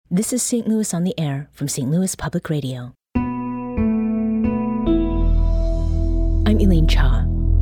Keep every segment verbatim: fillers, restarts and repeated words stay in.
This is Saint Louis on the Air from Saint Louis Public Radio. I'm Elaine Cha.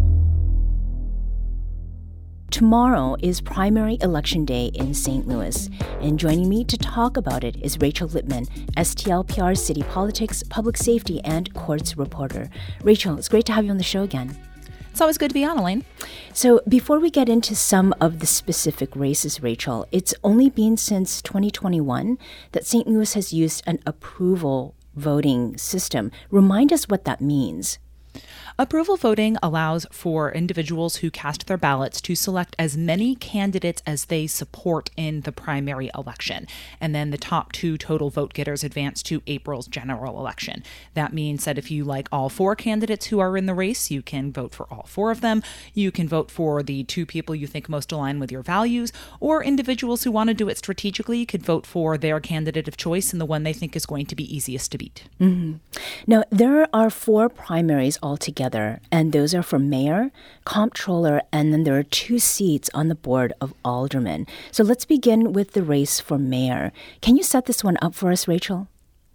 Tomorrow is primary election day in Saint Louis, and joining me to talk about it is Rachel Lippman, S T L P R City Politics, Public Safety, and Courts reporter. Rachel, it's great to have you on the show again. It's always good to be on, Elaine. So before we get into some of the specific races, Rachel, it's only been since twenty twenty-one that Saint Louis has used an approval voting system. Remind us what that means. Approval voting allows for individuals who cast their ballots to select as many candidates as they support in the primary election. And then the top two total vote getters advance to April's general election. That means that if you like all four candidates who are in the race, you can vote for all four of them. You can vote for the two people you think most align with your values, or individuals who want to do it strategically could vote for their candidate of choice and the one they think is going to be easiest to beat. Mm-hmm. Now, there are four primaries altogether. And those are for mayor, comptroller, and then there are two seats on the board of aldermen. So let's begin with the race for mayor. Can you set this one up for us, Rachel?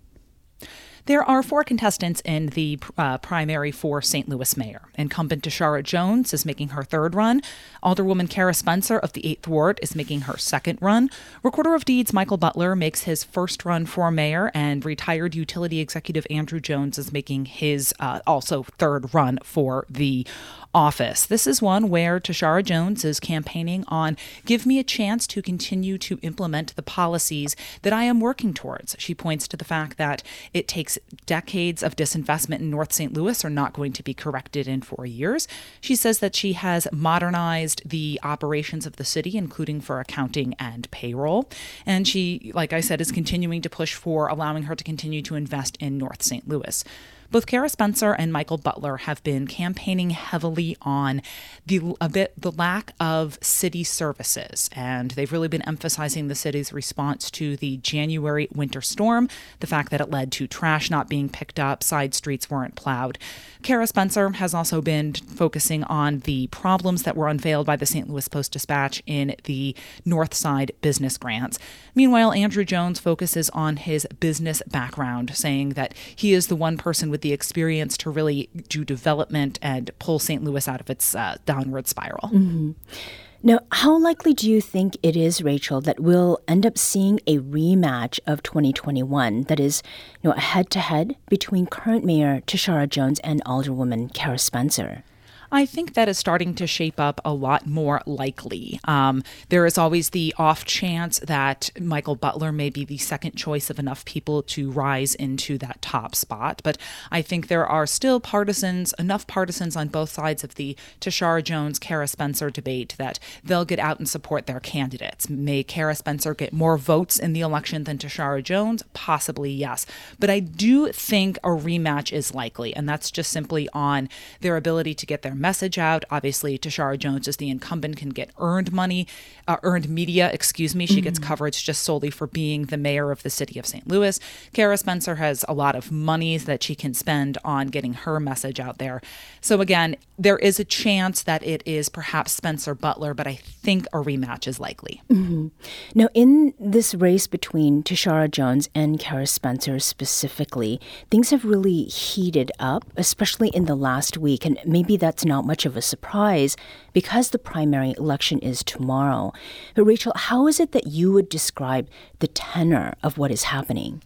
There are four contestants in the uh, primary for Saint Louis mayor. Incumbent Tishaura Jones is making her third run. Alderwoman Kara Spencer of the eighth Ward is making her second run. Recorder of Deeds Michael Butler makes his first run for mayor, and retired utility executive Andrew Jones is making his uh, also third run for the office. This is one where Tishaura Jones is campaigning on, give me a chance to continue to implement the policies that I am working towards. She points to the fact that it takes decades of disinvestment in North Saint Louis are not going to be corrected in four years. She says that she has modernized the operations of the city, including for accounting and payroll. And she, like I said, is continuing to push for allowing her to continue to invest in North Saint Louis. Both Kara Spencer and Michael Butler have been campaigning heavily on the a bit the lack of city services, and they've really been emphasizing the city's response to the January winter storm, the fact that it led to trash not being picked up, side streets weren't plowed. Kara Spencer has also been focusing on the problems that were unveiled by the Saint Louis Post-Dispatch in the North Side business grants. Meanwhile, Andrew Jones focuses on his business background, saying that he is the one person with the experience to really do development and pull Saint Louis out of its uh, downward spiral. Mm-hmm. Now, how likely do you think it is, Rachel, that we'll end up seeing a rematch of twenty twenty-one, that is, you know, a head-to-head between current Mayor Tishaura Jones and Alderwoman Kara Spencer? I think that is starting to shape up a lot more likely. Um, there is always the off chance that Michael Butler may be the second choice of enough people to rise into that top spot. But I think there are still partisans, enough partisans on both sides of the Tishaura Jones, Kara Spencer debate that they'll get out and support their candidates. May Kara Spencer get more votes in the election than Tishaura Jones? Possibly, yes. But I do think a rematch is likely, and that's just simply on their ability to get their message out. Obviously, Tishaura Jones, as the incumbent, can get earned money, uh, earned media, excuse me. She mm-hmm. gets coverage just solely for being the mayor of the city of Saint Louis. Kara Spencer has a lot of money that she can spend on getting her message out there. So again, there is a chance that it is perhaps Spencer Butler, but I think a rematch is likely. Mm-hmm. Now, in this race between Tishaura Jones and Kara Spencer specifically, things have really heated up, especially in the last week, and maybe that's not much of a surprise because the primary election is tomorrow. But Rachel, how is it that you would describe the tenor of what is happening?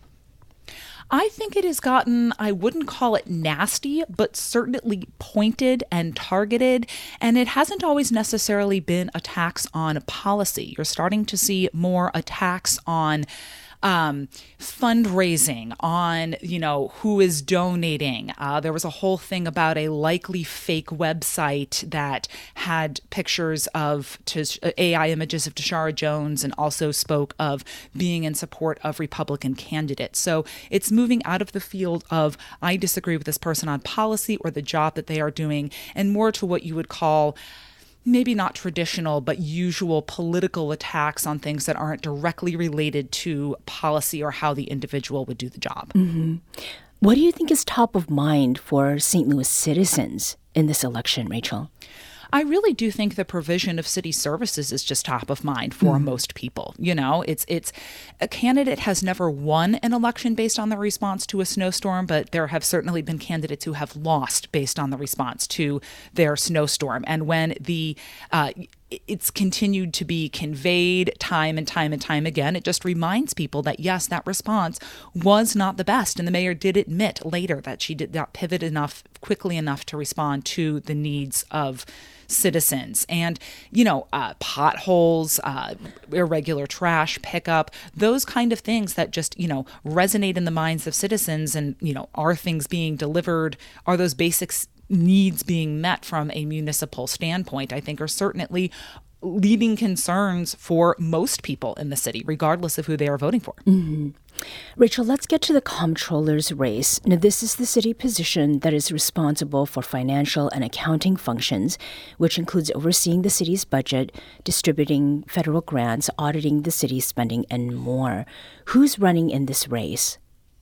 I think it has gotten, I wouldn't call it nasty, but certainly pointed and targeted. And it hasn't always necessarily been attacks on policy. You're starting to see more attacks on Um, fundraising, on, you know, who is donating. Uh, there was a whole thing about a likely fake website that had pictures of Tish, A I images of Tishaura Jones and also spoke of being in support of Republican candidates. So it's moving out of the field of, I disagree with this person on policy or the job that they are doing, and more to what you would call maybe not traditional, but usual political attacks on things that aren't directly related to policy or how the individual would do the job. Mm-hmm. What do you think is top of mind for Saint Louis citizens in this election, Rachel? I really do think the provision of city services is just top of mind for mm. most people. You know, it's it's a candidate has never won an election based on the response to a snowstorm, but there have certainly been candidates who have lost based on the response to their snowstorm. And when the uh, it's continued to be conveyed time and time and time again, it just reminds people that, yes, that response was not the best. And the mayor did admit later that she did not pivot enough, quickly enough to respond to the needs of citizens. And, you know, uh, potholes, uh, irregular trash pickup, those kind of things that just, you know, resonate in the minds of citizens. And, you know, are things being delivered? Are those basics needs being met from a municipal standpoint, I think are certainly leading concerns for most people in the city, regardless of who they are voting for. Mm-hmm. Rachel, let's get to the comptroller's race. Now, this is the city position that is responsible for financial and accounting functions, which includes overseeing the city's budget, distributing federal grants, auditing the city's spending, and more. Who's running in this race?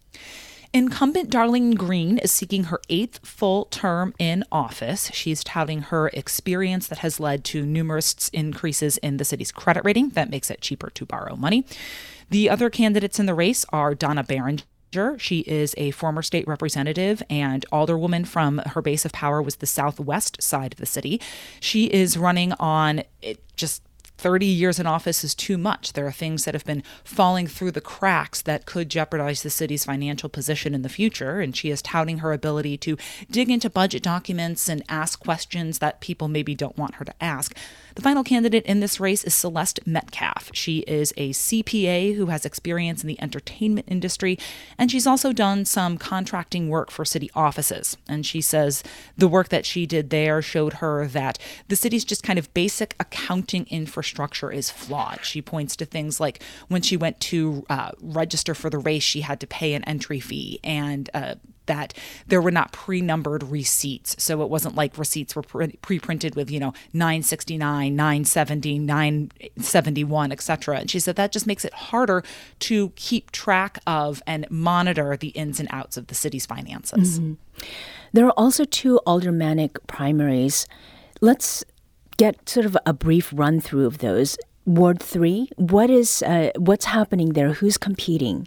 Incumbent Darlene Green is seeking her eighth full term in office. She's touting her experience that has led to numerous increases in the city's credit rating that makes it cheaper to borrow money. The other candidates in the race are Donna Berenger. She is a former state representative and alderwoman from her base of power was the southwest side of the city. She is running on it just thirty years in office is too much. There are things that have been falling through the cracks that could jeopardize the city's financial position in the future. And she is touting her ability to dig into budget documents and ask questions that people maybe don't want her to ask. The final candidate in this race is Celeste Metcalf. She is a C P A who has experience in the entertainment industry, and she's also done some contracting work for city offices. And she says the work that she did there showed her that the city's just kind of basic accounting infrastructure is flawed. She points to things like when she went to uh, register for the race, she had to pay an entry fee, and uh, that there were not pre-numbered receipts. So it wasn't like receipts were pre-printed with, you know, nine sixty-nine, nine seventy, nine seventy-one, et cetera. And she said that just makes it harder to keep track of and monitor the ins and outs of the city's finances. Mm-hmm. There are also two aldermanic primaries. Let's get sort of a brief run through of those. Ward three, what is uh, what's happening there? Who's competing?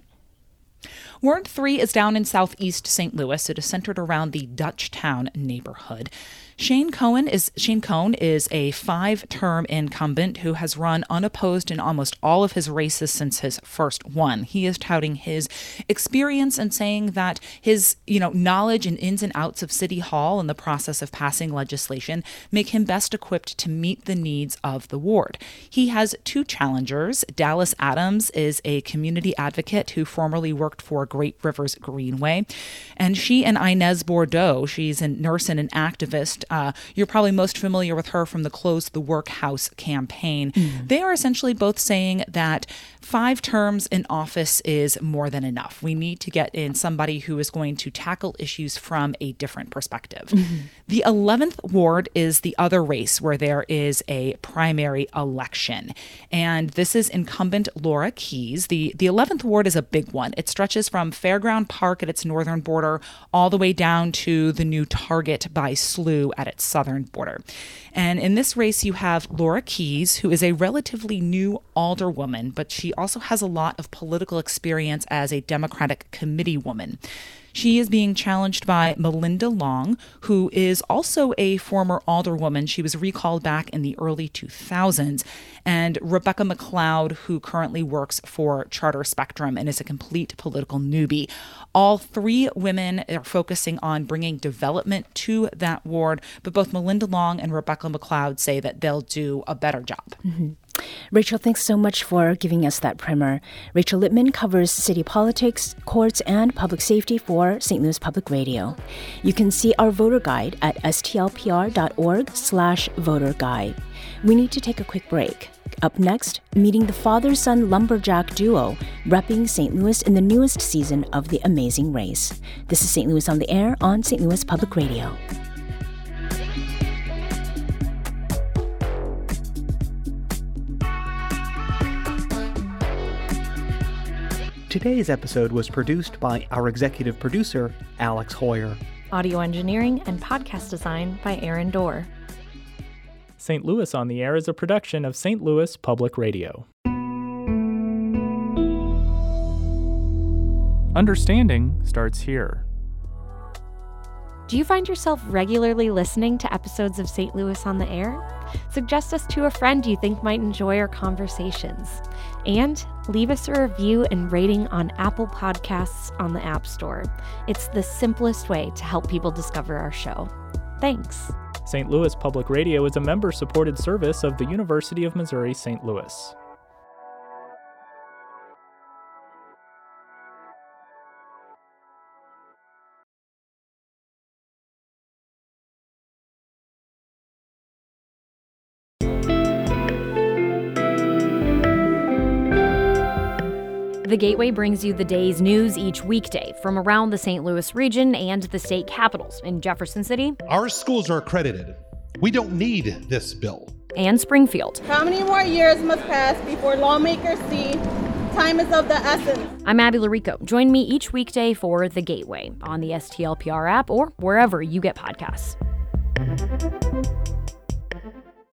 Ward three is down in southeast Saint Louis. It is centered around the Dutchtown neighborhood. Shane Cohen is Shane Cohn is a five-term incumbent who has run unopposed in almost all of his races since his first one. He is touting his experience and saying that his, you know, knowledge and ins and outs of City Hall and the process of passing legislation make him best equipped to meet the needs of the ward. He has two challengers. Dallas Adams is a community advocate who formerly worked for Great Rivers Greenway, and she and Inez Bordeaux, she's a nurse and an activist. Uh, you're probably most familiar with her from the Close the Workhouse campaign. Mm. They are essentially both saying that five terms in office is more than enough. We need to get in somebody who is going to tackle issues from a different perspective. Mm-hmm. The eleventh ward is the other race where there is a primary election. And this is incumbent Laura Keyes. The, the eleventh ward is a big one. It stretches from Fairground Park at its northern border all the way down to the new Target by Slough at its southern border. And in this race, you have Laura Keyes, who is a relatively new alderwoman, but she also has a lot of political experience as a Democratic committee woman. She is being challenged by Melinda Long, who is also a former alderwoman. She was recalled back in the early two thousands, and Rebecca McLeod, who currently works for Charter Spectrum and is a complete political newbie. All three women are focusing on bringing development to that ward, but both Melinda Long and Rebecca McLeod say that they'll do a better job. Mm-hmm. Rachel, thanks so much for giving us that primer. Rachel Lippman covers city politics, courts, and public safety for Saint Louis Public Radio. You can see our voter guide at stlpr.org slash voter guide. We need to take a quick break. Up next, meeting the father-son lumberjack duo repping Saint Louis in the newest season of The Amazing Race. This is Saint Louis on the Air on Saint Louis Public Radio. Today's episode was produced by our executive producer, Alex Hoyer. Audio engineering and podcast design by Aaron Dorr. Saint Louis on the Air is a production of Saint Louis Public Radio. Understanding starts here. Do you find yourself regularly listening to episodes of Saint Louis on the Air? Suggest us to a friend you think might enjoy our conversations. And leave us a review and rating on Apple Podcasts on the App Store. It's the simplest way to help people discover our show. Thanks. Saint Louis Public Radio is a member-supported service of the University of Missouri Saint Louis. The Gateway brings you the day's news each weekday from around the Saint Louis region and the state capitals in Jefferson City. Our schools are accredited. We don't need this bill. And Springfield. How many more years must pass before lawmakers see time is of the essence? I'm Abby Larico. Join me each weekday for The Gateway on the S T L P R app or wherever you get podcasts.